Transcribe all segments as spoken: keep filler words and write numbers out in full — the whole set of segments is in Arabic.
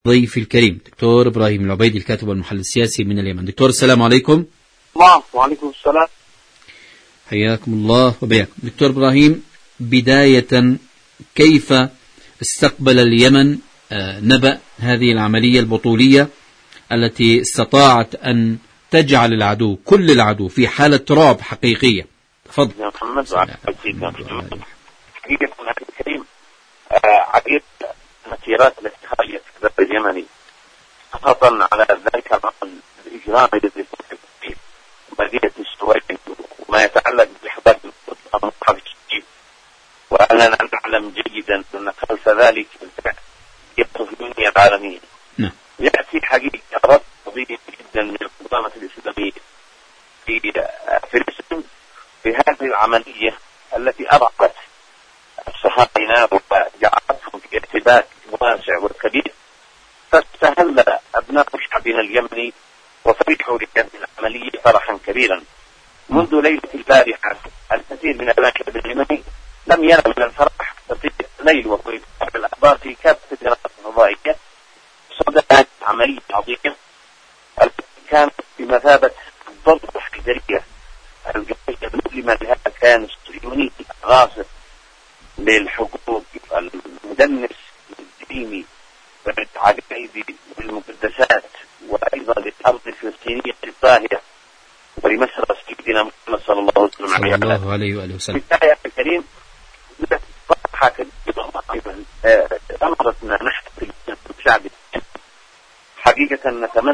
ضيفي الكريم دكتور إبراهيم العبيدي الكاتب والمحلل السياسي من اليمن. دكتور السلام عليكم. الله وعليكم السلام. حياكم الله وبياكم. دكتور إبراهيم، بداية كيف استقبل اليمن نبأ هذه العملية البطولية التي استطاعت أن تجعل العدو كل العدو في حالة رعب حقيقية؟ تفضل يا محمد وعلى سيدنا محمد. حقيقة أخي الكريم، عديد المسيرات التي خرجت في البلد اليمني خاصة على ذلك الإجرام الذي صار في مدينة السويد وما يتعلق بإحداث المصحف الشريف، وأننا نعلم جيدا أن خلف ذلك الصهيونية العالمية. نعم. يأتي حقيقة رد قوي جدا من المنظمة الإسلامية في فلسطين في هذه العملية التي أرعبت الصهاينة وجعلتهم في ارتباك واسع وكبير، فاستهل أبناء شعبنا اليمني وفرحوا لهذه العملية فرحا كبيرا. منذ ليلة البارحة الكثير من أبناء الشعب اليمني لم ينم من الفرح تطيل الليل وهو يتابع الأخبار في كافة القنوات الفضائية صدى هذه العملية العظيمة التي كانت بمثابة الضربة الحجرية الجوية المؤلمة لهذا الكيان الصهيوني الغاصب للحقوق المدنس الديني والعقائدي والمقدسات وأيضا للأرض الفلسطينية الطاهرة ولمسرى سيدنا محمد صلى الله عليه وآله وسلم. بالتالي يا الكريم فرحة كبيرة أمرتنا نحن في الشعب حقيقة نتمنى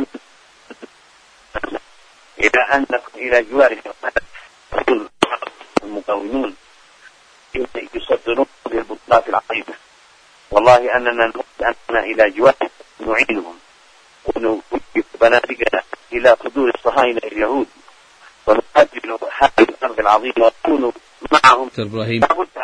إلى أن نكون إلى جواره المقاومون يصدرون هذه البطولات العظيمة. والله أننا نود أننا إلى جواره نعينهم ونوجه بنادقنا إلى قدور الصهاينة اليهود ونقاتل هذه الأرض العظيمة ونكون معهم. دكتور إبراهيم،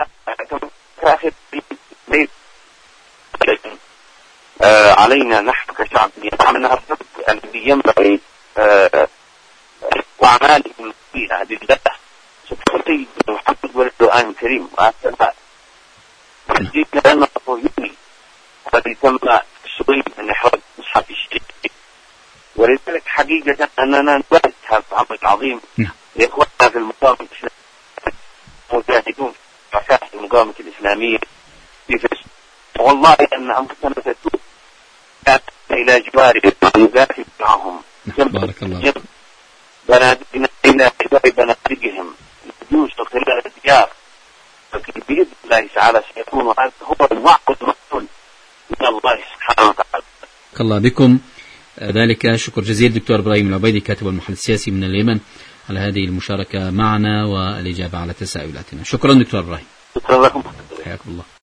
آه علينا نحن كشعب أنها الذي ينبغي آه وأعمالهم المبينة لله سبحانه سيدنا محمد ولد القرآن الكريم وأسفل جئنا لنا الصهيوني الذي تم السويد من إحراج مصحف الشريف، ولذلك حقيقة أننا نبارك هذا العمل العظيم لإخواننا في المقاومة الإسلامية مجاهدون في عساكر المقاومة الإسلامية في فلسطين. والله أن أنفسنا تتوب إلى جوارهم ونقاتل معهم. بارك الله. بنادقنا إلى جوار بنادقهم الجيوش وخلال الديار، لكن بإذن الله تعالى سيكون هذا هو الوعد المقبول من الله سبحانه وتعالى. بارك الله بكم. ذلك شكر جزيل دكتور إبراهيم العبيدي كاتب والمحلل السياسي من اليمن على هذه المشاركة معنا والإجابة على تساؤلاتنا. شكرا دكتور إبراهيم. شكرا لكم. حياكم الله.